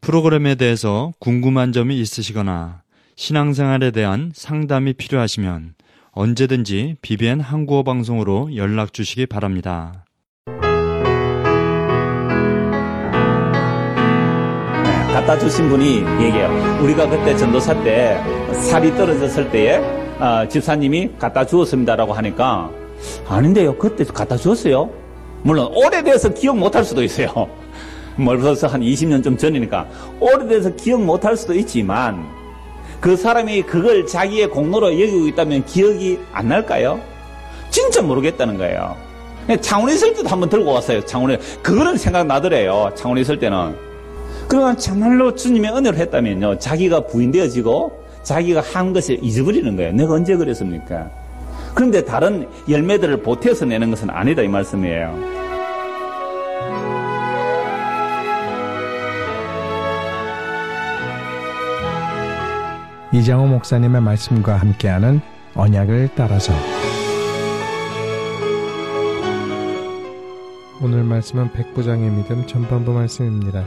프로그램에 대해서 궁금한 점이 있으시거나 신앙생활에 대한 상담이 필요하시면 언제든지 BBN 한국어 방송으로 연락 주시기 바랍니다. 갖다 주신 분이 얘기해요. 우리가 그때 전도사 때 살이 떨어졌을 때에 집사님이 갖다 주었습니다라고 하니까 아닌데요. 그때 갖다 주었어요. 물론 오래돼서 기억 못할 수도 있어요. 벌써 한 20년 좀 전이니까 오래돼서 기억 못할 수도 있지만 그 사람이 그걸 자기의 공로로 여기고 있다면 기억이 안 날까요? 진짜 모르겠다는 거예요. 창원에 있을 때도 한번 들고 왔어요. 창원에. 그거는 생각나더래요. 창원에 있을 때는. 그러면 정말로 주님의 은혜를 했다면요. 자기가 부인되어지고 자기가 한 것을 잊어버리는 거예요. 내가 언제 그랬습니까? 그런데 다른 열매들을 보태서 내는 것은 아니다 이 말씀이에요. 이장호 목사님의 말씀과 함께하는 언약을 따라서 오늘 말씀은 백부장의 믿음 전반부 말씀입니다.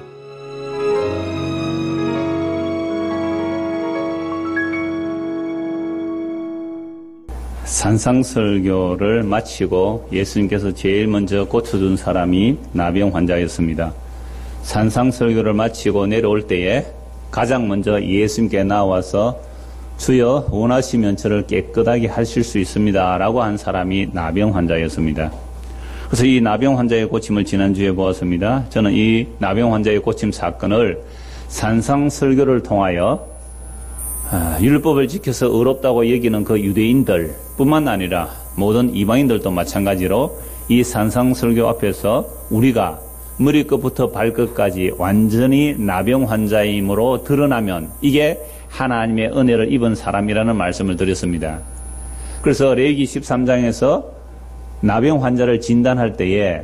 산상설교를 마치고 예수님께서 제일 먼저 고쳐준 사람이 나병 환자였습니다. 산상설교를 마치고 내려올 때에 가장 먼저 예수님께 나와서 주여 원하시면 저를 깨끗하게 하실 수 있습니다 라고 한 사람이 나병 환자였습니다. 그래서 이 나병 환자의 고침을 지난주에 보았습니다. 저는 이 나병 환자의 고침 사건을 산상설교를 통하여 율법을 지켜서 의롭다고 여기는 그 유대인들 뿐만 아니라 모든 이방인들도 마찬가지로 이 산상설교 앞에서 우리가 머리끝부터 발끝까지 완전히 나병 환자임으로 드러나면 이게 하나님의 은혜를 입은 사람이라는 말씀을 드렸습니다. 그래서 레위기 13장에서 나병 환자를 진단할 때에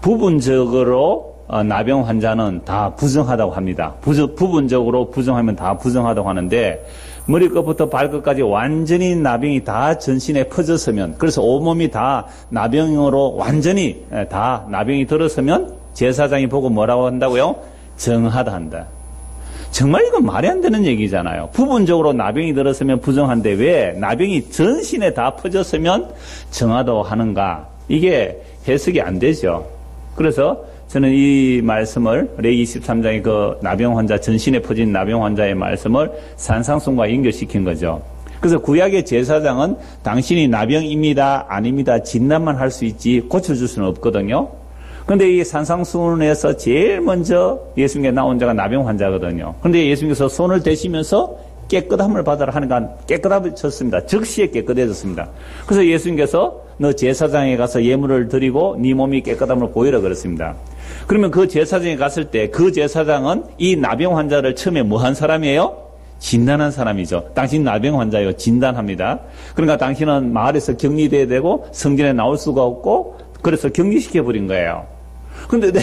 부분적으로 나병 환자는 다 부정하다고 합니다. 부분적으로 부정하면 다 부정하다고 하는데 머리끝부터 발끝까지 완전히 나병이 다 전신에 퍼졌으면, 그래서 온몸이 다 나병으로 완전히 다 나병이 들었으면 제사장이 보고 뭐라고 한다고요? 정하다 한다. 정말 이건 말이 안 되는 얘기잖아요. 부분적으로 나병이 들었으면 부정한데 왜 나병이 전신에 다 퍼졌으면 정하다고 하는가? 이게 해석이 안 되죠. 그래서 저는 이 말씀을 레위기 13장의 그 나병 환자, 전신에 퍼진 나병 환자의 말씀을 산상순과 연결시킨 거죠. 그래서 구약의 제사장은 당신이 나병입니다, 아닙니다 진단만 할 수 있지 고쳐줄 수는 없거든요. 그런데 이 산상순에서 제일 먼저 예수님께 나온 자가 나병 환자거든요. 그런데 예수님께서 손을 대시면서 깨끗함을 받아라 하니까 깨끗해졌습니다. 즉시에 깨끗해졌습니다. 그래서 예수님께서 너 제사장에 가서 예물을 드리고 네 몸이 깨끗함을 보이라 그랬습니다. 그러면 그 제사장에 갔을 때 그 제사장은 이 나병 환자를 처음에 뭐 한 사람이에요? 진단한 사람이죠. 당신 나병 환자예요. 진단합니다. 그러니까 당신은 마을에서 격리돼야 되고 성전에 나올 수가 없고 그래서 격리시켜버린 거예요. 그런데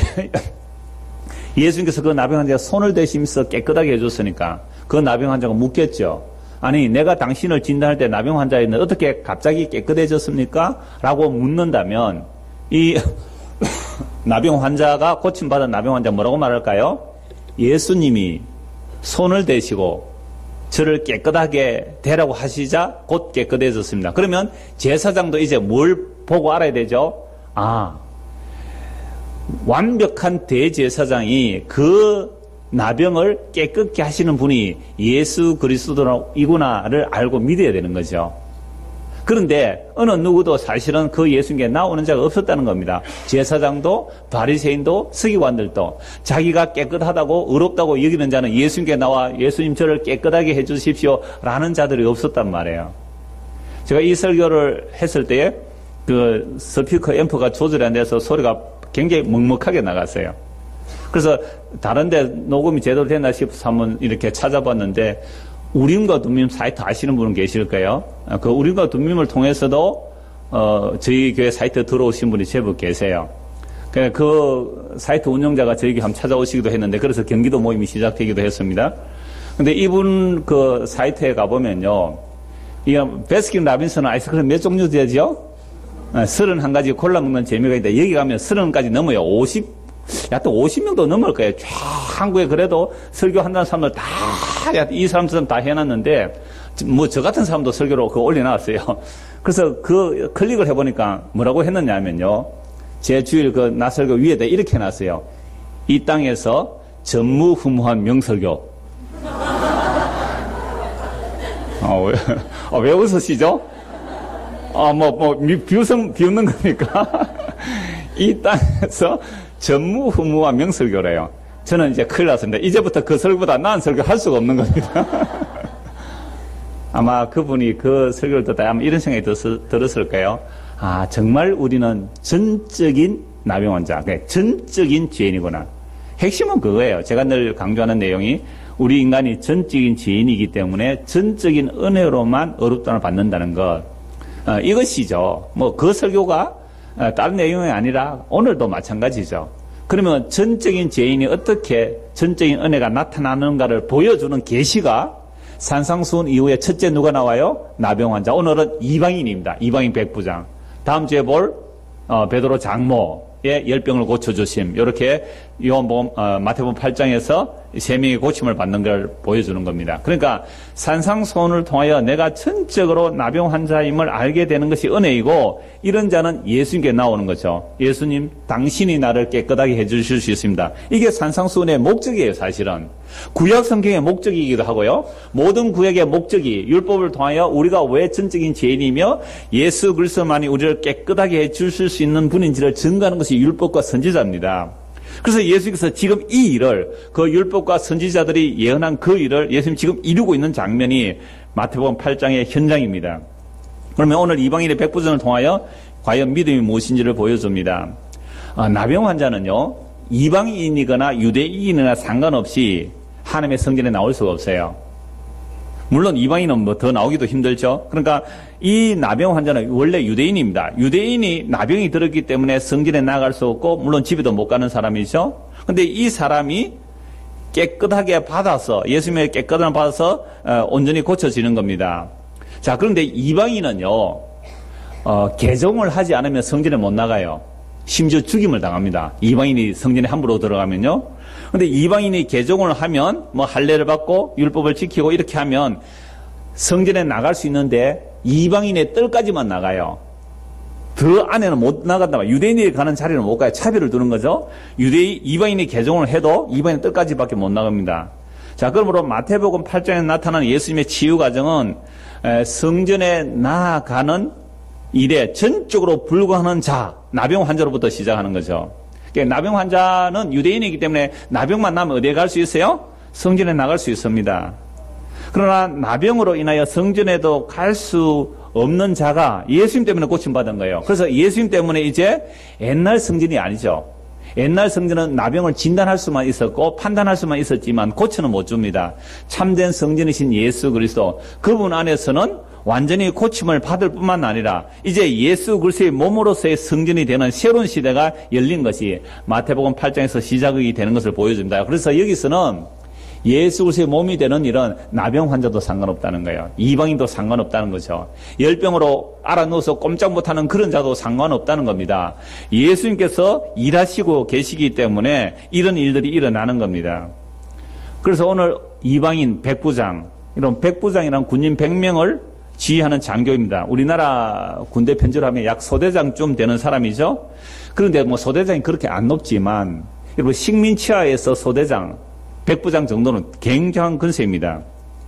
예수님께서 그 나병 환자가 손을 대시면서 깨끗하게 해줬으니까 그 나병 환자가 묻겠죠. 아니 내가 당신을 진단할 때 나병 환자였는데 어떻게 갑자기 깨끗해졌습니까? 라고 묻는다면 이 나병 환자가 고침받은 나병 환자 뭐라고 말할까요? 예수님이 손을 대시고 저를 깨끗하게 되라고 하시자 곧 깨끗해졌습니다. 그러면 제사장도 이제 뭘 보고 알아야 되죠? 완벽한 대제사장이 그 나병을 깨끗게 하시는 분이 예수 그리스도이구나를 알고 믿어야 되는 거죠. 그런데 어느 누구도 사실은 그 예수님께 나오는 자가 없었다는 겁니다. 제사장도 바리새인도 서기관들도 자기가 깨끗하다고 의롭다고 여기는 자는 예수님께 나와 예수님 저를 깨끗하게 해주십시오 라는 자들이 없었단 말이에요. 제가 이 설교를 했을 때에 그 스피커 앰프가 조절이 안 돼서 소리가 굉장히 먹먹하게 나갔어요. 그래서 다른 데 녹음이 제대로 됐나 싶어서 한번 이렇게 찾아봤는데 우림과 둠밈 사이트 아시는 분은 계실까요? 그 우림과 둠밈을 통해서도 저희 교회 사이트 들어오신 분이 제법 계세요. 그 사이트 운영자가 저에게 한번 찾아오시기도 했는데 그래서 경기도 모임이 시작되기도 했습니다. 근데 이분 그 사이트에 가보면요. 이 베스킨 라빈스는 아이스크림 몇 종류 되죠? 31가지 골라 먹는 재미가 있다. 여기 가면 30가지 넘어요. 하여튼 50명도 넘을 거예요. 쫙 한국에 그래도 설교한다는 사람들 다, 이 사람처럼 다 해놨는데, 뭐 저 같은 사람도 설교로 그거 올려놨어요. 그래서 그 클릭을 해보니까 뭐라고 했느냐면요. 제 주일 그 나설교 위에다 이렇게 해놨어요. 이 땅에서 전무후무한 명설교. 왜 웃으시죠? 비웃는 겁니까? 이 땅에서 전무후무한 명설교래요. 저는 이제 큰일 났습니다. 이제부터 그 설교보다 나은 설교 할 수가 없는 겁니다. 아마 그분이 그 설교를 듣다 아마 이런 생각이 들었을 거예요. 아, 정말 우리는 전적인 나병 환자, 전적인 죄인이구나. 핵심은 그거예요. 제가 늘 강조하는 내용이 우리 인간이 전적인 죄인이기 때문에 전적인 은혜로만 어렵다를 받는다는 것. 이것이죠. 뭐 그 설교가 다른 내용이 아니라 오늘도 마찬가지죠. 그러면 전적인 죄인이 어떻게 전적인 은혜가 나타나는가를 보여주는 계시가 산상수훈 이후에 첫째 누가 나와요? 나병 환자. 오늘은 이방인입니다. 이방인 백부장. 다음 주에 볼 베드로 장모의 열병을 고쳐주심. 이렇게 마태복음 8장에서 세 명이 고침을 받는 걸 보여주는 겁니다. 그러니까 산상수훈을 통하여 내가 전적으로 나병 환자임을 알게 되는 것이 은혜이고, 이런 자는 예수님께 나오는 거죠. 예수님, 당신이 나를 깨끗하게 해주실 수 있습니다. 이게 산상수훈의 목적이에요. 사실은 구약 성경의 목적이기도 하고요. 모든 구약의 목적이 율법을 통하여 우리가 왜 전적인 죄인이며 예수 그리스도만이 우리를 깨끗하게 해주실 수 있는 분인지를 증거하는 것이 율법과 선지자입니다. 그래서 예수님께서 지금 이 일을, 그 율법과 선지자들이 예언한 그 일을 예수님 지금 이루고 있는 장면이 마태복음 8장의 현장입니다. 그러면 오늘 이방인의 백부전을 통하여 과연 믿음이 무엇인지를 보여줍니다. 나병 환자는요, 이방인이거나 유대인이나 상관없이 하나님의 성전에 나올 수가 없어요. 물론 이방인은 뭐 더 나오기도 힘들죠. 그러니까 이 나병 환자는 원래 유대인입니다. 유대인이 나병이 들었기 때문에 성전에 나갈 수 없고, 물론 집에도 못 가는 사람이죠. 근데 이 사람이 깨끗하게 받아서, 예수님의 깨끗함을 받아서 온전히 고쳐지는 겁니다. 자, 그런데 이방인은요, 개종을 하지 않으면 성전에 못 나가요. 심지어 죽임을 당합니다. 이방인이 성전에 함부로 들어가면요. 근데 이방인이 개종을 하면 뭐 할례를 받고 율법을 지키고 이렇게 하면 성전에 나갈 수 있는데, 이방인의 뜰까지만 나가요. 더 안에는 못 나간다. 유대인이 가는 자리는 못 가요. 차별을 두는 거죠. 이방인이 개종을 해도 이방인 뜰까지밖에 못 나갑니다. 자, 그러므로 마태복음 8장에 나타나는 예수님의 치유 과정은 성전에 나아가는 일에 전적으로 불과하는 자, 나병 환자로부터 시작하는 거죠. 그러니까 나병 환자는 유대인이기 때문에 나병만 나면 어디에 갈 수 있어요? 성전에 나갈 수 있습니다. 그러나 나병으로 인하여 성전에도 갈 수 없는 자가 예수님 때문에 고침받은 거예요. 그래서 예수님 때문에 이제 옛날 성전이 아니죠. 옛날 성전은 나병을 진단할 수만 있었고 판단할 수만 있었지만 고쳐는 못 줍니다. 참된 성전이신 예수 그리스도, 그분 안에서는 완전히 고침을 받을 뿐만 아니라 이제 예수 그리스도의 몸으로서의 성전이 되는 새로운 시대가 열린 것이 마태복음 8장에서 시작이 되는 것을 보여줍니다. 그래서 여기서는 예수 그리스도의 몸이 되는 일은 나병 환자도 상관없다는 거예요. 이방인도 상관없다는 거죠. 열병으로 알아누워서 꼼짝 못하는 그런 자도 상관없다는 겁니다. 예수님께서 일하시고 계시기 때문에 이런 일들이 일어나는 겁니다. 그래서 오늘 이방인 백부장, 이런 백부장이란 군인 100명을 지휘하는 장교입니다. 우리나라 군대 편제로 하면 약 소대장쯤 되는 사람이죠. 그런데 뭐 소대장이 그렇게 안 높지만 여러분 식민치하에서 소대장, 백부장 정도는 굉장한 근세입니다.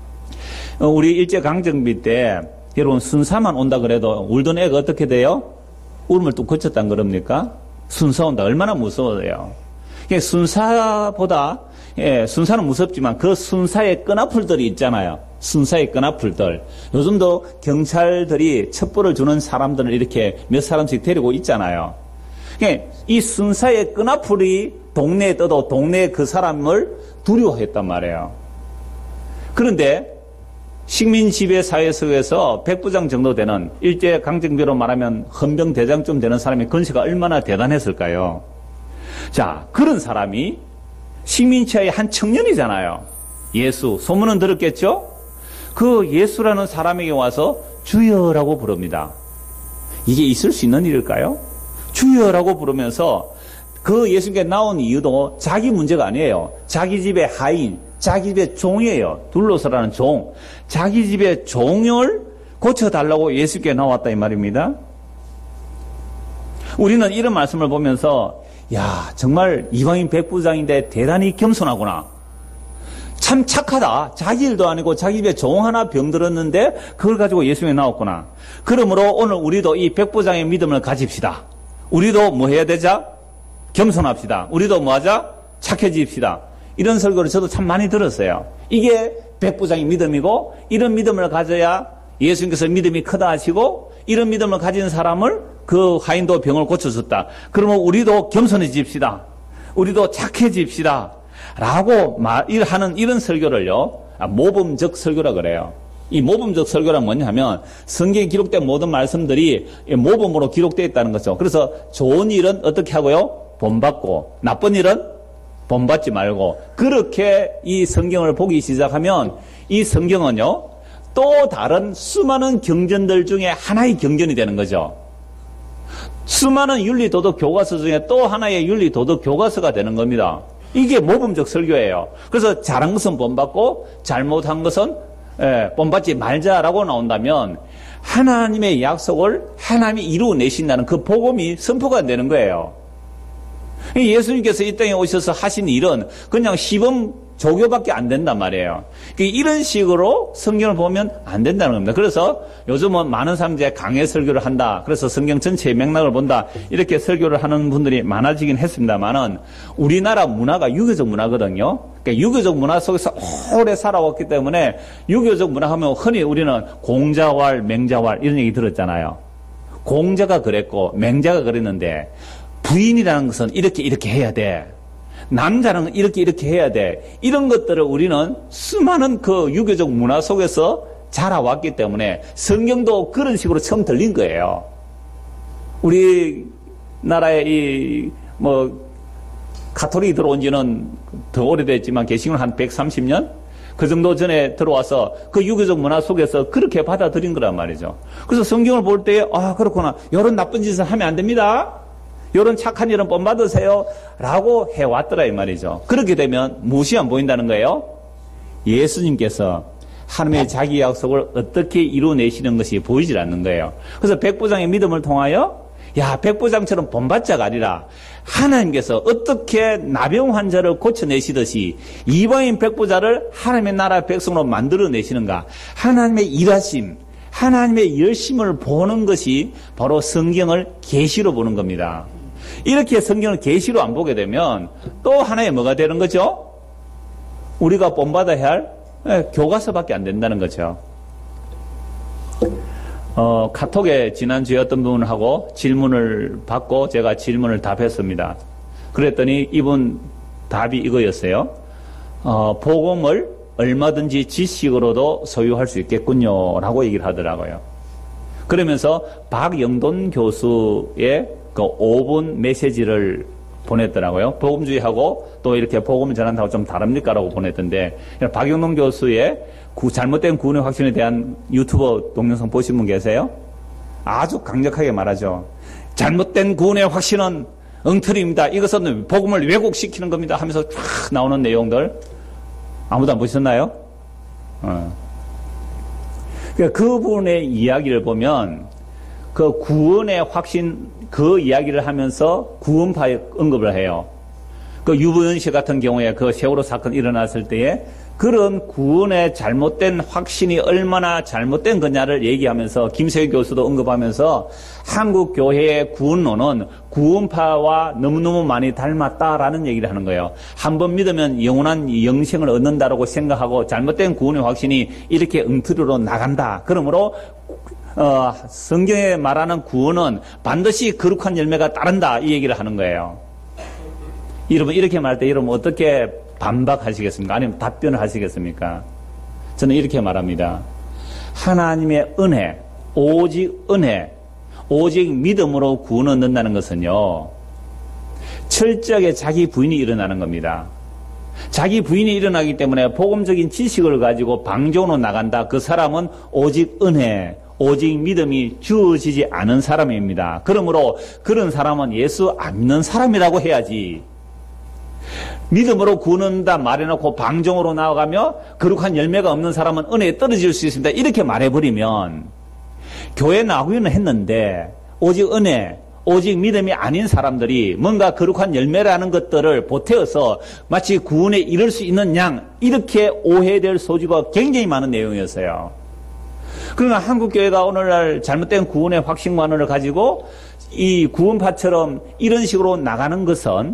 우리 일제강점기 때 여러분 순사만 온다 그래도 울던 애가 어떻게 돼요? 울음을 뚝 그쳤단 그럽니까? 순사 온다. 얼마나 무서워요. 순사보다, 순사는 무섭지만 그 순사의 끈앞풀들이 있잖아요. 순사의 끈앞풀들. 요즘도 경찰들이 첩보를 주는 사람들을 이렇게 몇 사람씩 데리고 있잖아요. 이 순사의 끈앞풀이 동네에 떠도 동네에 그 사람을 두려워했단 말이에요. 그런데 식민 지배 사회 속에서 백부장 정도 되는, 일제 강점기로 말하면 헌병대장쯤 되는 사람의 근세가 얼마나 대단했을까요? 자, 그런 사람이 식민지하의 한 청년이잖아요. 예수, 소문은 들었겠죠? 그 예수라는 사람에게 와서 주여라고 부릅니다. 이게 있을 수 있는 일일까요? 주여라고 부르면서 그 예수님께 나온 이유도 자기 문제가 아니에요. 자기 집의 하인, 자기 집의 종이에요. 둘러서라는 종. 자기 집의 종을 고쳐달라고 예수님께 나왔다 이 말입니다. 우리는 이런 말씀을 보면서 야, 정말 이방인 백부장인데 대단히 겸손하구나. 참 착하다. 자기 일도 아니고 자기 집에 종 하나 병들었는데 그걸 가지고 예수님이 나왔구나. 그러므로 오늘 우리도 이 백부장의 믿음을 가집시다. 우리도 뭐 해야 되자? 겸손합시다. 우리도 뭐 하자? 착해집시다. 이런 설교를 저도 참 많이 들었어요. 이게 백부장의 믿음이고 이런 믿음을 가져야 예수님께서 믿음이 크다 하시고 이런 믿음을 가진 사람을 그 하인도 병을 고쳐줬다. 그러면 우리도 겸손해집시다. 우리도 착해집시다. 라고 하는 이런 설교를요, 모범적 설교라 그래요. 이 모범적 설교란 뭐냐면 성경에 기록된 모든 말씀들이 모범으로 기록되어 있다는 거죠. 그래서 좋은 일은 어떻게 하고요? 본받고 나쁜 일은 본받지 말고 그렇게 이 성경을 보기 시작하면 이 성경은요 또 다른 수많은 경전들 중에 하나의 경전이 되는 거죠. 수많은 윤리도덕 교과서 중에 또 하나의 윤리도덕 교과서가 되는 겁니다. 이게 모범적 설교예요. 그래서 잘한 것은 본받고 잘못한 것은 본받지 말자라고 나온다면 하나님의 약속을 하나님이 이루어내신다는 그 복음이 선포가 되는 거예요. 예수님께서 이 땅에 오셔서 하신 일은 그냥 시범 조교밖에 안 된단 말이에요. 이런 식으로 성경을 보면 안 된다는 겁니다. 그래서 요즘은 많은 사람들이 강해 설교를 한다. 그래서 성경 전체의 맥락을 본다. 이렇게 설교를 하는 분들이 많아지긴 했습니다만은 우리나라 문화가 유교적 문화거든요. 그러니까 유교적 문화 속에서 오래 살아왔기 때문에 유교적 문화 하면 흔히 우리는 공자왈, 맹자왈 이런 얘기 들었잖아요. 공자가 그랬고 맹자가 그랬는데 부인이라는 것은 이렇게 해야 돼. 남자는 이렇게 해야 돼. 이런 것들을 우리는 수많은 그 유교적 문화 속에서 자라왔기 때문에 성경도 그런 식으로 처음 들린 거예요. 우리나라에 가톨릭이 들어온 지는 더 오래됐지만 개신교는 한 130년? 그 정도 전에 들어와서 그 유교적 문화 속에서 그렇게 받아들인 거란 말이죠. 그래서 성경을 볼 때, 그렇구나. 이런 나쁜 짓을 하면 안 됩니다. 이런 착한 일은 본받으세요. 라고 해왔더라 이 말이죠. 그렇게 되면 무엇이 안 보인다는 거예요? 예수님께서 하나님의 자기 약속을 어떻게 이루어내시는 것이 보이질 않는 거예요. 그래서 백부장의 믿음을 통하여 백부장처럼 본받자가 아니라 하나님께서 어떻게 나병 환자를 고쳐내시듯이 이방인 백부자를 하나님의 나라 백성으로 만들어내시는가. 하나님의 일하심, 하나님의 열심을 보는 것이 바로 성경을 계시로 보는 겁니다. 이렇게 성경을 계시로 안 보게 되면 또 하나의 뭐가 되는 거죠? 우리가 본받아야 할 교과서밖에 안 된다는 거죠. 카톡에 지난주에 어떤 분하고 질문을 받고 제가 질문을 답했습니다. 그랬더니 이분 답이 이거였어요. 복음을 얼마든지 지식으로도 소유할 수 있겠군요 라고 얘기를 하더라고요. 그러면서 박영돈 교수의 그 5분 메시지를 보냈더라고요. 복음주의하고 또 이렇게 복음을 전한다고 좀 다릅니까? 라고 보냈던데 박영돈 교수의 잘못된 구원의 확신에 대한 유튜버 동영상 보신 분 계세요? 아주 강력하게 말하죠. 잘못된 구원의 확신은 엉터리입니다. 이것은 복음을 왜곡시키는 겁니다 하면서 쫙 나오는 내용들 아무도 안 보셨나요? 그 부분의 이야기를 보면 그 구원의 확신 그 이야기를 하면서 구원파에 언급을 해요. 그 유보연 씨 같은 경우에 그 세월호 사건 일어났을 때에 그런 구원의 잘못된 확신이 얼마나 잘못된 거냐를 얘기하면서 김세희 교수도 언급하면서 한국 교회의 구원론은 구원파와 너무너무 많이 닮았다라는 얘기를 하는 거예요. 한번 믿으면 영원한 영생을 얻는다라고 생각하고 잘못된 구원의 확신이 이렇게 엉터리로 나간다. 그러므로 성경에 말하는 구원은 반드시 거룩한 열매가 따른다 이 얘기를 하는 거예요. 여러분 이렇게 말할 때 여러분 어떻게 반박하시겠습니까? 아니면 답변을 하시겠습니까? 저는 이렇게 말합니다. 하나님의 은혜, 오직 은혜, 오직 믿음으로 구원을 얻는다는 것은요, 철저하게 자기 부인이 일어나는 겁니다. 자기 부인이 일어나기 때문에 복음적인 지식을 가지고 방종으로 나간다. 그 사람은 오직 은혜, 오직 믿음이 주어지지 않은 사람입니다. 그러므로 그런 사람은 예수 안 믿는 사람이라고 해야지. 믿음으로 구원한다 말해놓고 방종으로 나아가며 거룩한 열매가 없는 사람은 은혜에 떨어질 수 있습니다. 이렇게 말해버리면 교회 나오기는 했는데 오직 은혜, 오직 믿음이 아닌 사람들이 뭔가 거룩한 열매라는 것들을 보태어서 마치 구원에 이를 수 있는 양, 이렇게 오해될 소지가 굉장히 많은 내용이었어요. 그러나 한국교회가 오늘날 잘못된 구원의 확신관을 가지고 이 구원파처럼 이런 식으로 나가는 것은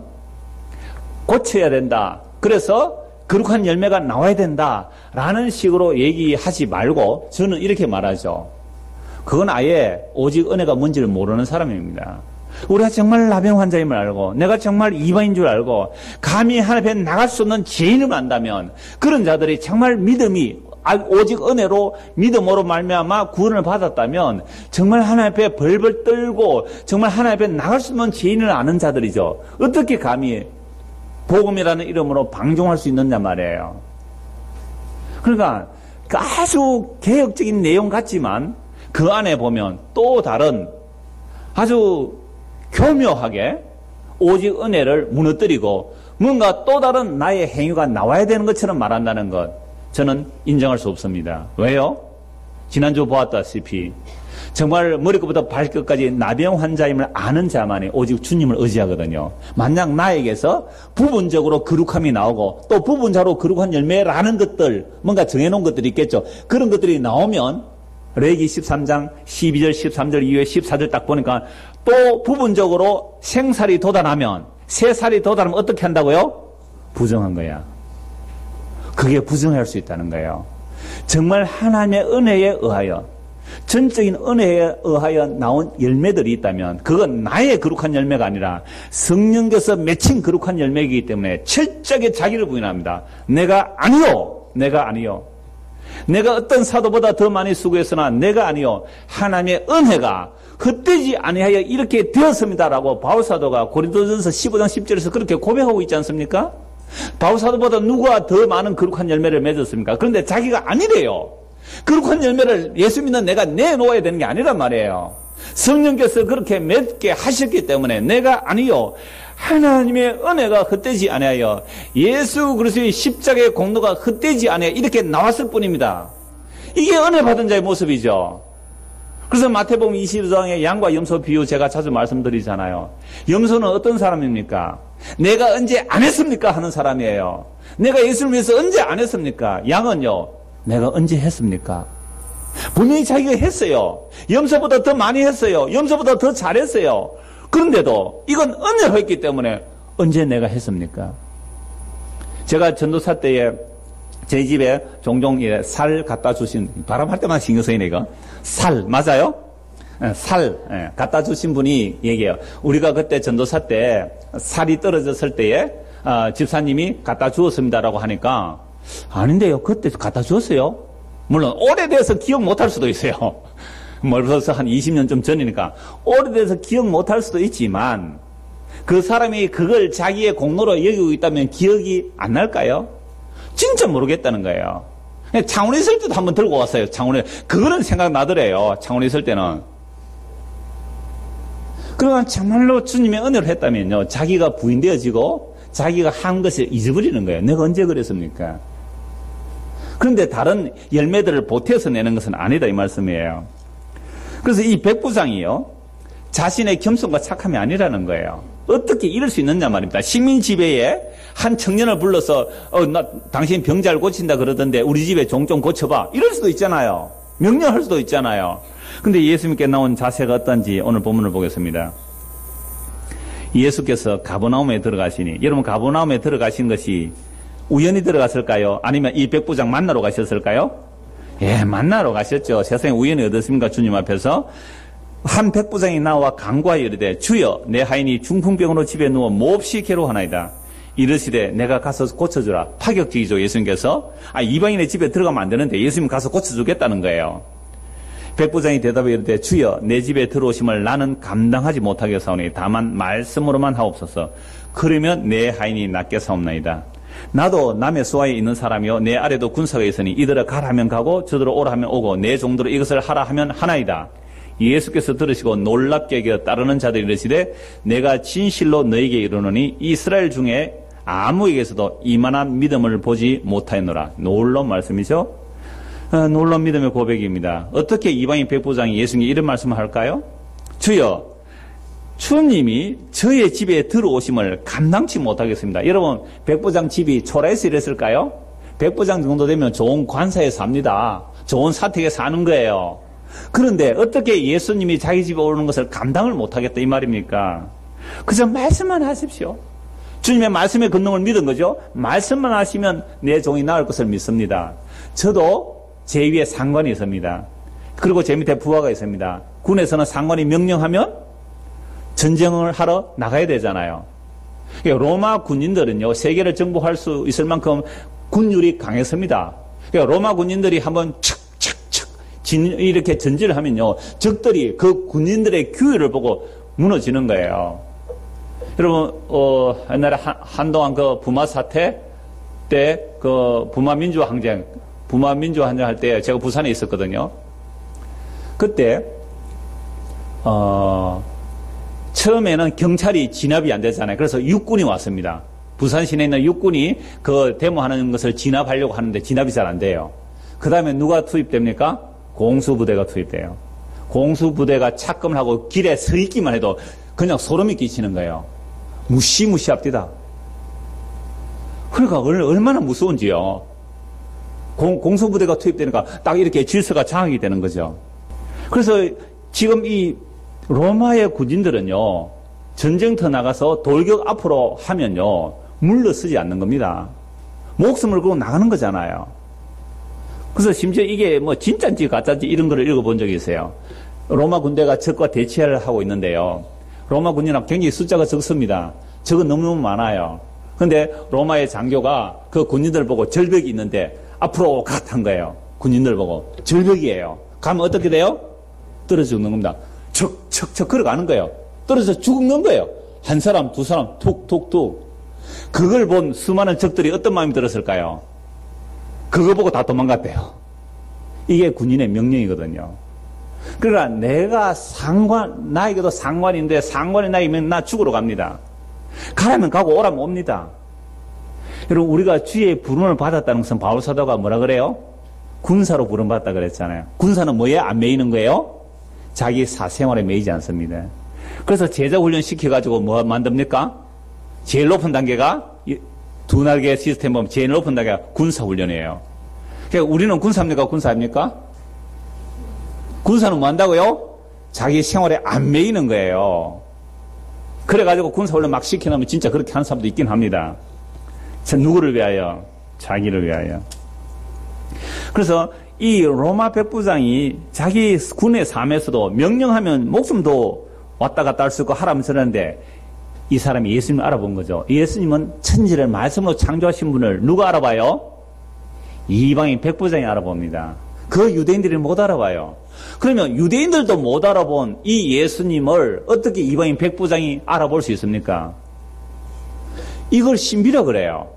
고쳐야 된다. 그래서 거룩한 열매가 나와야 된다라는 식으로 얘기하지 말고 저는 이렇게 말하죠. 그건 아예 오직 은혜가 뭔지를 모르는 사람입니다. 우리가 정말 나병 환자임을 알고 내가 정말 이방인 줄 알고 감히 하나님 앞에 나갈 수 없는 죄인을 안다면 그런 자들이 정말 믿음이 오직 은혜로 믿음으로 말미암아 구원을 받았다면 정말 하나님 앞에 벌벌 떨고 정말 하나님 앞에 나갈 수 없는 죄인을 아는 자들이죠. 어떻게 감히 복음이라는 이름으로 방종할 수 있느냐 말이에요. 그러니까 아주 개혁적인 내용 같지만 그 안에 보면 또 다른 아주 교묘하게 오직 은혜를 무너뜨리고 뭔가 또 다른 나의 행위가 나와야 되는 것처럼 말한다는 것, 저는 인정할 수 없습니다. 왜요? 지난주 보았다시피 정말 머리끝부터 발끝까지 나병 환자임을 아는 자만이 오직 주님을 의지하거든요. 만약 나에게서 부분적으로 거룩함이 나오고 또 부분적으로 거룩한 열매라는 것들, 뭔가 정해놓은 것들이 있겠죠. 그런 것들이 나오면 레위기 13장 12절 13절 이후에 14절 딱 보니까 또 부분적으로 생살이 돋아나면, 새살이 돋아나면 어떻게 한다고요? 부정한 거야. 그게 부정할 수 있다는 거예요. 정말 하나님의 은혜에 의하여, 전적인 은혜에 의하여 나온 열매들이 있다면 그건 나의 거룩한 열매가 아니라 성령께서 맺힌 거룩한 열매이기 때문에 철저하게 자기를 부인합니다. 내가 아니요, 내가 아니요. 내가 어떤 사도보다 더 많이 수고했으나 내가 아니요, 하나님의 은혜가 헛되지 아니하여 이렇게 되었습니다라고 바울사도가 고린도전서 15장 10절에서 그렇게 고백하고 있지 않습니까? 바울사도보다 누가 더 많은 거룩한 열매를 맺었습니까? 그런데 자기가 아니래요. 거룩한 열매를 예수 믿는 내가 내놓아야 되는 게 아니란 말이에요. 성령께서 그렇게 맺게 하셨기 때문에 내가 아니요, 하나님의 은혜가 헛되지 아니하여 예수 그리스도의 십자가의 공로가 헛되지 아니하여 이렇게 나왔을 뿐입니다. 이게 은혜 받은 자의 모습이죠. 그래서 마태복음 22장의 양과 염소 비유 제가 자주 말씀드리잖아요. 염소는 어떤 사람입니까? 내가 언제 안 했습니까? 하는 사람이에요. 내가 예수를 위해서 언제 안 했습니까? 양은요, 내가 언제 했습니까? 분명히 자기가 했어요. 염소보다 더 많이 했어요. 염소보다 더 잘했어요. 그런데도 이건 은혜로 했기 때문에 언제 내가 했습니까? 제가 전도사 때에 저희 집에 종종 살 갖다 주신, 바람할 때마다 신경 쓰이네 이거. 살 맞아요? 살 갖다 주신 분이 얘기해요. 우리가 그때 전도사 때 살이 떨어졌을 때에 집사님이 갖다 주었습니다라고 하니까, 아닌데요, 그때 갖다 주었어요. 물론 오래돼서 기억 못할 수도 있어요. 벌써 한 20년쯤 전이니까 오래돼서 기억 못할 수도 있지만 그 사람이 그걸 자기의 공로로 여기고 있다면 기억이 안 날까요? 진짜 모르겠다는 거예요. 창원에 있을 때도 한번 들고 왔어요. 창원에. 그거는 생각나더래요. 창원에 있을 때는. 그러나 정말로 주님의 은혜를 했다면요, 자기가 부인되어지고 자기가 한 것을 잊어버리는 거예요. 내가 언제 그랬습니까? 그런데 다른 열매들을 보태서 내는 것은 아니다 이 말씀이에요. 그래서 이 백부장이요, 자신의 겸손과 착함이 아니라는 거예요. 어떻게 이럴 수 있느냐 말입니다. 식민지배에 한 청년을 불러서 나 당신 병 잘 고친다 그러던데 우리 집에 종종 고쳐봐, 이럴 수도 있잖아요. 명령할 수도 있잖아요. 근데 예수님께 나온 자세가 어떤지 오늘 본문을 보겠습니다. 예수께서 가버나움에 들어가시니, 여러분 가버나움에 들어가신 것이 우연히 들어갔을까요? 아니면 이 백부장 만나러 가셨을까요? 예, 만나러 가셨죠. 세상에 우연히 어떻습니까? 주님 앞에서 한 백부장이 나와 간구하여 이르되, 주여, 내 하인이 중풍병으로 집에 누워 몹시 괴로워하나이다. 이르시되 내가 가서 고쳐주라. 파격적이죠. 예수님께서 이방인의 집에 들어가면 안 되는데 예수님 가서 고쳐주겠다는 거예요. 백부장이 대답해 이르되, 주여, 내 집에 들어오심을 나는 감당하지 못하겠사오니 다만 말씀으로만 하옵소서. 그러면 내 하인이 낫게 사옵나이다. 나도 남의 수하에 있는 사람이요 내 아래도 군사가 있으니 이들아 가라 하면 가고 저들아 오라 하면 오고 내 종들로 이것을 하라 하면 하나이다. 예수께서 들으시고 놀랍게 여겨 따르는 자들이 이르시되 내가 진실로 너에게 이르노니 이스라엘 중에 아무에게서도 이만한 믿음을 보지 못하였노라. 놀라운 말씀이죠. 놀라운 믿음의 고백입니다. 어떻게 이방인 백부장이 예수님께 이런 말씀을 할까요? 주여, 주님이 저의 집에 들어오심을 감당치 못하겠습니다. 여러분, 백부장 집이 초라해서 이랬을까요? 백부장 정도 되면 좋은 관사에 삽니다. 좋은 사택에 사는 거예요. 그런데 어떻게 예수님이 자기 집에 오는 것을 감당을 못하겠다 이 말입니까? 그저 말씀만 하십시오. 주님의 말씀의 권능을 믿은 거죠. 말씀만 하시면 내 종이 나을 것을 믿습니다. 저도 제 위에 상관이 있습니다. 그리고 제 밑에 부하가 있습니다. 군에서는 상관이 명령하면 전쟁을 하러 나가야 되잖아요. 로마 군인들은요, 세계를 정복할 수 있을 만큼 군율이 강했습니다. 로마 군인들이 한번 척척척 이렇게 전진을 하면요, 적들이 그 군인들의 규율을 보고 무너지는 거예요. 여러분, 옛날에 한동안 그 부마 사태 때, 그 부마 민주화 항쟁 할 때 제가 부산에 있었거든요. 그때, 처음에는 경찰이 진압이 안 되잖아요. 그래서 육군이 왔습니다. 부산 시내에 있는 육군이 그 데모하는 것을 진압하려고 하는데 진압이 잘 안 돼요. 그 다음에 누가 투입됩니까? 공수부대가 투입돼요. 공수부대가 착금을 하고 길에 서 있기만 해도 그냥 소름이 끼치는 거예요. 무시무시합디다. 그러니까 얼마나 무서운지요. 공수부대가 투입되니까 딱 이렇게 질서가 장악이 되는 거죠. 그래서 지금 이 로마의 군인들은요, 전쟁터 나가서 돌격 앞으로 하면요, 물러서지 않는 겁니다. 목숨을 걸고 나가는 거잖아요. 그래서 심지어 이게 뭐 진짜인지 가짜인지 이런 거를 읽어본 적이 있어요. 로마 군대가 적과 대치를 하고 있는데요. 로마 군인은 굉장히 숫자가 적습니다. 적은 너무너무 많아요. 그런데 로마의 장교가 그 군인들 보고 절벽이 있는데 앞으로 갓 한 거예요. 군인들 보고. 절벽이에요. 가면 어떻게 돼요? 떨어져 죽는 겁니다. 척척척 걸어가는 거예요. 떨어져 죽는 거예요. 한 사람, 두 사람, 툭툭툭. 그걸 본 수많은 적들이 어떤 마음이 들었을까요? 그거 보고 다 도망갔대요. 이게 군인의 명령이거든요. 그러나 내가 나에게도 상관인데 상관이 나이면 나 죽으러 갑니다. 가라면 가고 오라면 옵니다. 여러분, 우리가 주의 부름을 받았다는 것은 바울 사도가 뭐라 그래요? 군사로 부름받았다 그랬잖아요. 군사는 뭐에 안 매이는 거예요? 자기 사생활에 매이지 않습니다. 그래서 제자 훈련 시켜가지고 뭐 만듭니까? 제일 높은 단계가 두 날개 시스템 보면 제일 높은 단계가 군사 훈련이에요. 그러니까 우리는 군사입니까? 군사입니까? 군사는 뭐 한다고요? 자기 생활에 안 매이는 거예요. 그래가지고 군사훈련 막 시켜놓으면 진짜 그렇게 하는 사람도 있긴 합니다. 누구를 위하여? 자기를 위하여. 그래서 이 로마 백부장이 자기 군의 삶에서도 명령하면 목숨도 왔다 갔다 할 수 있고 하라면 저러는데 이 사람이 예수님을 알아본 거죠. 예수님은 천지를 말씀으로 창조하신 분을 누가 알아봐요? 이방인 백부장이 알아봅니다. 그 유대인들이 못 알아봐요. 그러면 유대인들도 못 알아본 이 예수님을 어떻게 이방인 백부장이 알아볼 수 있습니까? 이걸 신비라 그래요.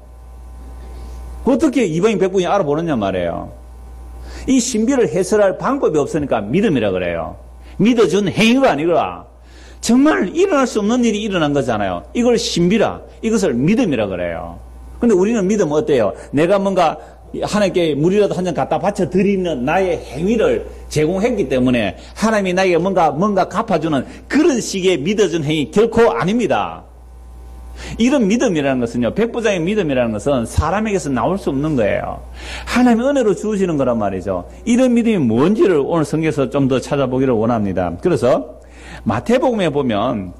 어떻게 이방인 백부장이 알아보느냐 말이에요. 이 신비를 해설할 방법이 없으니까 믿음이라 그래요. 믿어준 행위가 아니라 정말 일어날 수 없는 일이 일어난 거잖아요. 이걸 신비라, 이것을 믿음이라 그래요. 근데 우리는 믿음 어때요? 내가 뭔가 하나님께 물이라도 한 잔 갖다 바쳐 드리는 나의 행위를 제공했기 때문에 하나님이 나에게 뭔가 갚아주는 그런 식의 믿어준 행위 결코 아닙니다. 이런 믿음이라는 것은요, 백부장의 믿음이라는 것은 사람에게서 나올 수 없는 거예요. 하나님의 은혜로 주시는 거란 말이죠. 이런 믿음이 뭔지를 오늘 성경에서 좀 더 찾아보기를 원합니다. 그래서 마태복음에 보면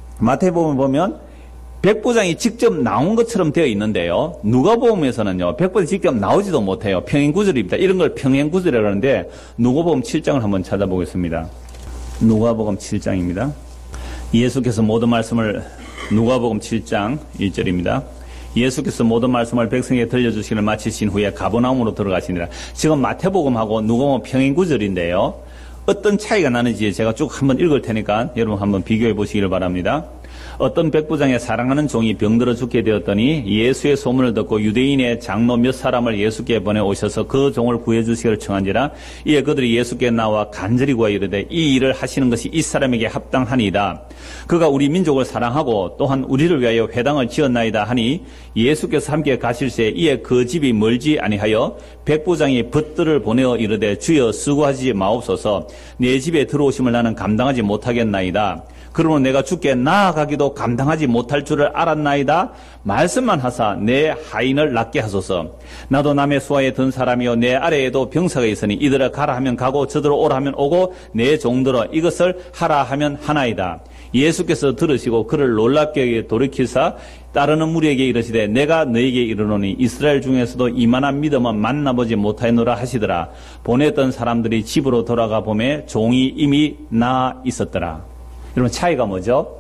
백부장이 직접 나온 것처럼 되어 있는데요. 누가복음에서는요, 백부장이 직접 나오지도 못해요. 평행구절입니다. 이런 걸 평행구절이라고 하는데 누가복음 7장을 한번 찾아보겠습니다. 누가복음 7장입니다. 예수께서 모든 말씀을 누가복음 7장 1절입니다. 예수께서 모든 말씀을 백성에게 들려주시기를 마치신 후에 가버나움으로 들어가시니라. 지금 마태복음하고 누가복음 평행구절인데요. 어떤 차이가 나는지 제가 쭉 한번 읽을 테니까 여러분 한번 비교해 보시기를 바랍니다. 어떤 백부장의 사랑하는 종이 병들어 죽게 되었더니 예수의 소문을 듣고 유대인의 장로 몇 사람을 예수께 보내 오셔서 그 종을 구해 주시기를 청한지라. 이에 그들이 예수께 나와 간절히 구하여 이르되 이 일을 하시는 것이 이 사람에게 합당하니이다. 그가 우리 민족을 사랑하고 또한 우리를 위하여 회당을 지었나이다 하니 예수께서 함께 가실새 이에 그 집이 멀지 아니하여 백부장이 벗들을 보내어 이르되 주여 수고하지 마옵소서. 내 집에 들어오심을 나는 감당하지 못하겠나이다. 그러므로 내가 주께 나아가기도 감당하지 못할 줄을 알았나이다. 말씀만 하사 내 하인을 낫게 하소서. 나도 남의 수하에 든 사람이요 내 아래에도 병사가 있으니 이들아 가라 하면 가고 저들아 오라 하면 오고 내 종들아 이것을 하라 하면 하나이다. 예수께서 들으시고 그를 놀랍게 돌이키사 따르는 무리에게 이르시되 내가 너에게 이르노니 이스라엘 중에서도 이만한 믿음은 만나보지 못하였노라 하시더라. 보냈던 사람들이 집으로 돌아가 보매 종이 이미 나아 있었더라. 여러분 차이가 뭐죠?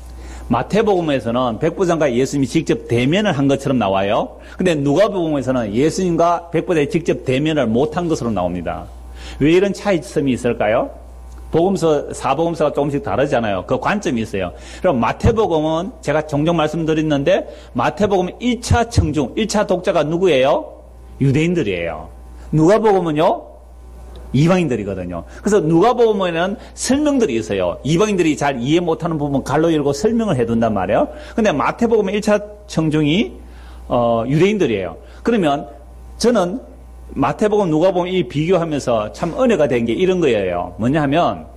마태복음에서는 백부장과 예수님이 직접 대면을 한 것처럼 나와요. 근데 누가복음에서는 예수님과 백부장이 직접 대면을 못한 것으로 나옵니다. 왜 이런 차이점이 있을까요? 복음서, 사복음서가 조금씩 다르잖아요. 그 관점이 있어요. 그럼 마태복음은 제가 종종 말씀드렸는데 마태복음은 1차 청중, 1차 독자가 누구예요? 유대인들이에요. 누가복음은요? 이방인들이거든요. 그래서 누가복음에는 설명들이 있어요. 이방인들이 잘 이해 못하는 부분 갈로 열고 설명을 해둔단 말이에요. 근데 마태복음은 1차 청중이 유대인들이에요. 그러면 저는 마태복음, 누가복음 이 비교하면서 참 은혜가 된 게 이런 거예요. 뭐냐 하면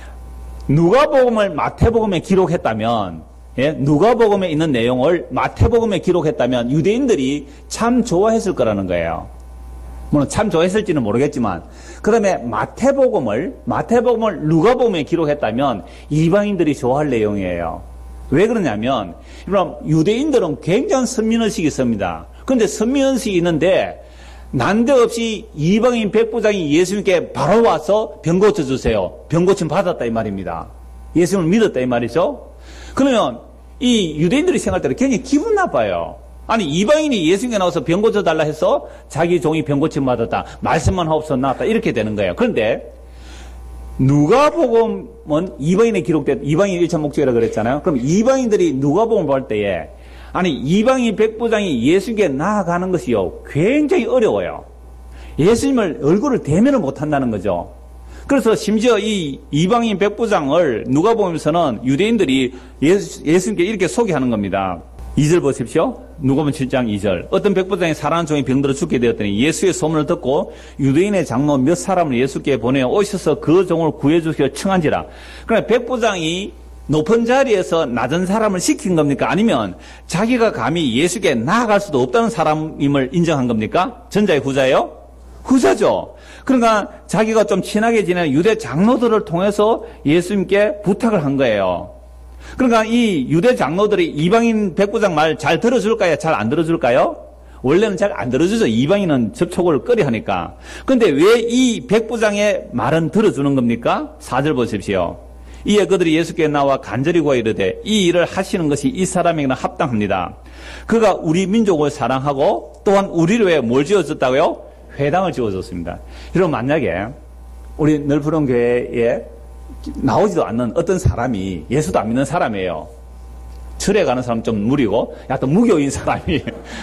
누가복음을 마태복음에 기록했다면 누가복음에 있는 내용을 마태복음에 기록했다면 유대인들이 참 좋아했을 거라는 거예요. 물론 참 좋아했을지는 모르겠지만 그 다음에 마태복음을 누가복음에 기록했다면 이방인들이 좋아할 내용이에요. 왜 그러냐면 유대인들은 굉장한 선민의식이 있습니다. 그런데 선민의식이 있는데 난데없이 이방인 백부장이 예수님께 바로 와서 병 고쳐주세요. 병 고침 받았다 이 말입니다. 예수님을 믿었다 이 말이죠. 그러면 이 유대인들이 생각할 때는 굉장히 기분 나빠요. 아니 이방인이 예수님께 나와서 병 고쳐달라 해서 자기 종이 병 고침 받았다. 말씀만 하옵소서 나왔다. 이렇게 되는 거예요. 그런데 누가복음은 이방인에 기록된 이방인 1차 목적이라 그랬잖아요. 그럼 이방인들이 누가복음을 볼 때에 아니 이방인 백부장이 예수님께 나아가는 것이요 굉장히 어려워요. 예수님을 얼굴을 대면을 못한다는 거죠. 그래서 심지어 이 이방인 백부장을 누가복음에서는 유대인들이 예수님께 이렇게 소개하는 겁니다. 2절 보십시오. 누가복음 7장 2절. 어떤 백부장이 사랑하는 종이 병들어 죽게 되었더니 예수의 소문을 듣고 유대인의 장로 몇 사람을 예수께 보내어 오셔서 그 종을 구해 주시기를 청한지라. 그러니까 백부장이 높은 자리에서 낮은 사람을 시킨 겁니까? 아니면 자기가 감히 예수께 나아갈 수도 없다는 사람임을 인정한 겁니까? 전자의 후자예요? 후자죠. 그러니까 자기가 좀 친하게 지내는 유대 장로들을 통해서 예수님께 부탁을 한 거예요. 그러니까 이 유대 장로들이 이방인 백부장 말 잘 들어줄까요? 잘 안 들어줄까요? 원래는 잘 안 들어주죠. 이방인은 접촉을 꺼려 하니까. 그런데 왜 이 백부장의 말은 들어주는 겁니까? 4절 보십시오. 이에 그들이 예수께 나와 간절히 구하여 이르되 이 일을 하시는 것이 이 사람에게는 합당합니다. 그가 우리 민족을 사랑하고 또한 우리를 위해 뭘 지어줬다고요? 회당을 지어줬습니다. 여러분 만약에 우리 널푸른 교회에 나오지도 않는 어떤 사람이 예수도 안 믿는 사람이에요. 절에 가는 사람 좀 무리고 약간 무교인 사람이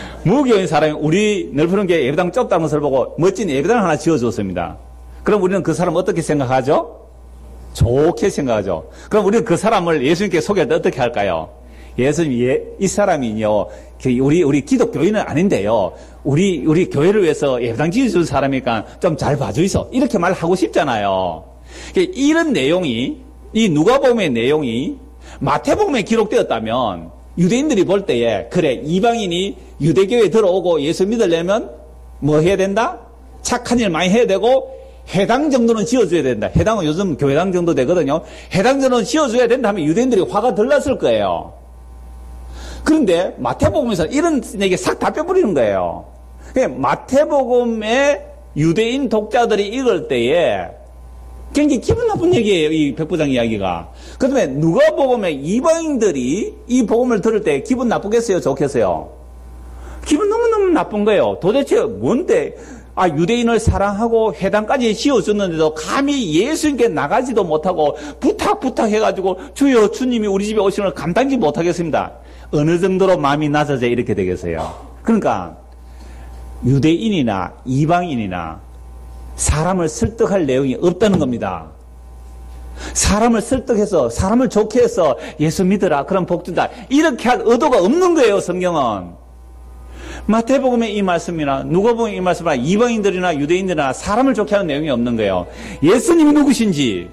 우리 널푸른 교회 예배당 좁다는 것을 보고 멋진 예배당을 하나 지어줬습니다. 그럼 우리는 그 사람 어떻게 생각하죠? 좋게 생각하죠. 그럼 우리는 그 사람을 예수님께 소개할 때 어떻게 할까요? 예수님, 이 사람이요, 우리 기독교인은 아닌데요. 우리 교회를 위해서 예배당 지어준 사람이니까 좀 잘 봐주이소. 이렇게 말하고 싶잖아요. 이런 내용이, 이 누가복음의 내용이 마태복음에 기록되었다면 유대인들이 볼 때에 그래, 이방인이 유대교회에 들어오고 예수 믿으려면 뭐 해야 된다? 착한 일 많이 해야 되고 회당 정도는 지어줘야 된다. 회당은 요즘 교회당 정도 되거든요. 회당 정도는 지어줘야 된다 하면 유대인들이 화가 덜 났을 거예요. 그런데 마태복음에서 이런 얘기 싹 다 빼버리는 거예요. 마태복음의 유대인 독자들이 읽을 때에 굉장히 기분 나쁜 얘기예요. 이 백부장 이야기가. 그 다음에 누가복음의 이방인들이 이 복음을 들을 때 기분 나쁘겠어요? 좋겠어요? 기분 너무너무 나쁜 거예요. 도대체 뭔데 유대인을 사랑하고 회당까지 지어줬는데도 감히 예수님께 나가지도 못하고 부탁해가지고 주여 주님이 우리 집에 오시는 걸 감당지 못하겠습니다. 어느 정도로 마음이 낮아져 이렇게 되겠어요. 그러니까 유대인이나 이방인이나 사람을 설득할 내용이 없다는 겁니다. 사람을 설득해서 사람을 좋게 해서 예수 믿어라 그럼 복준다 이렇게 할 의도가 없는 거예요. 성경은 마태복음에 이 말씀이나 누가복음에 이 말씀이나 이방인들이나 유대인들이나 사람을 좋게 하는 내용이 없는 거예요. 예수님이 누구신지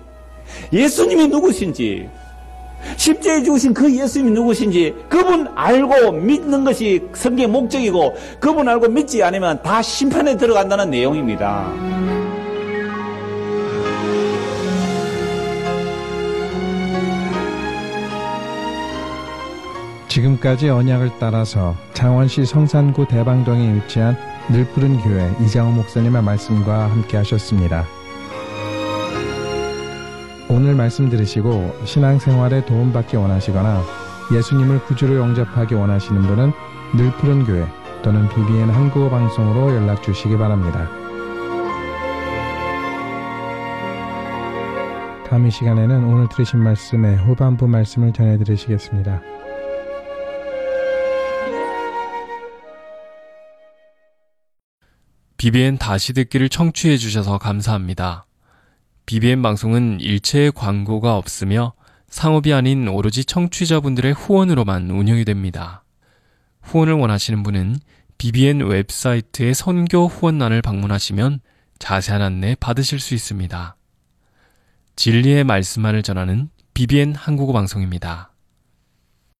십자가에 죽으신 그 예수님이 누구신지 그분 알고 믿는 것이 성경의 목적이고 그분 알고 믿지 않으면 다 심판에 들어간다는 내용입니다. 지금까지 언약을 따라서 창원시 성산구 대방동에 위치한 늘푸른 교회 이장호 목사님의 말씀과 함께 하셨습니다. 오늘 말씀 들으시고 신앙생활에 도움받기 원하시거나 예수님을 구주로 영접하기 원하시는 분은 늘푸른 교회 또는 BBN 한국어 방송으로 연락 주시기 바랍니다. 다음 이 시간에는 오늘 들으신 말씀의 후반부 말씀을 전해드리시겠습니다. BBN 다시 듣기를 청취해 주셔서 감사합니다. BBN 방송은 일체의 광고가 없으며 상업이 아닌 오로지 청취자분들의 후원으로만 운영이 됩니다. 후원을 원하시는 분은 BBN 웹사이트의 선교 후원란을 방문하시면 자세한 안내 받으실 수 있습니다. 진리의 말씀만을 전하는 BBN 한국어 방송입니다.